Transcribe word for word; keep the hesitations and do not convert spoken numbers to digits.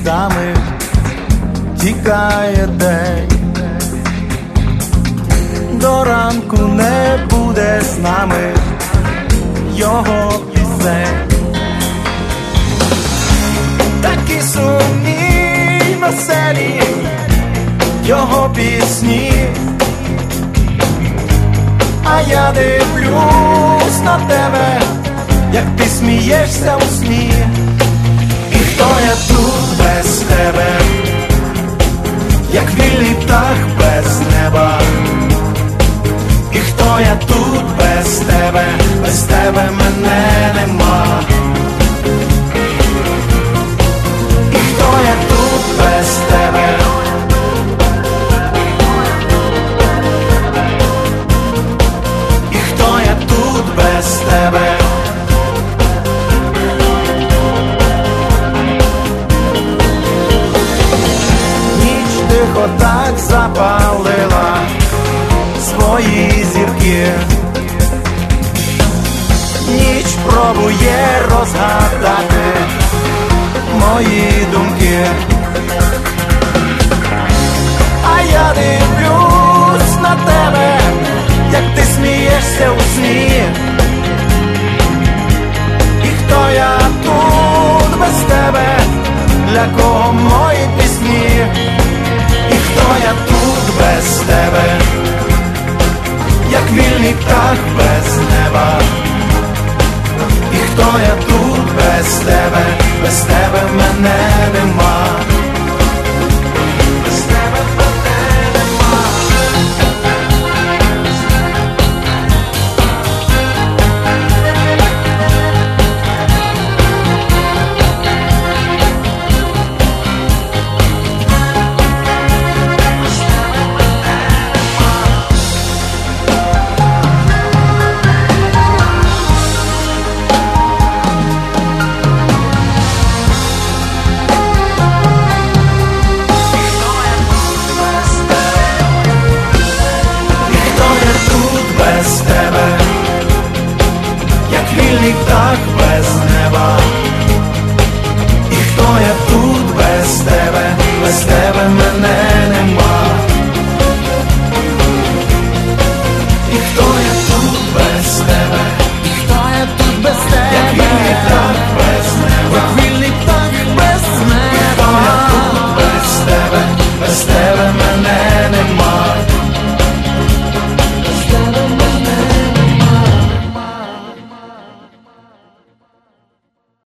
слідами тікає день, до ранку не буде з нами його пісень. Такі сумні, веселі його пісні, а я дивлюсь на тебе, як ти смієшся у сні. І хто я тут без тебе, як вільний птах без неба? І хто я тут без тебе, без тебе мене нема? І хто я тут без тебе? І хто я тут без тебе? Ніч тихо так запалила свої зірки, ніч пробує розгадати мої думки, а я дивлюсь на тебе, як ти смієшся у сні. І хто я тут без тебе, для кого мої пісні? І хто я тут без тебе, як вільний птах без неба? І хто я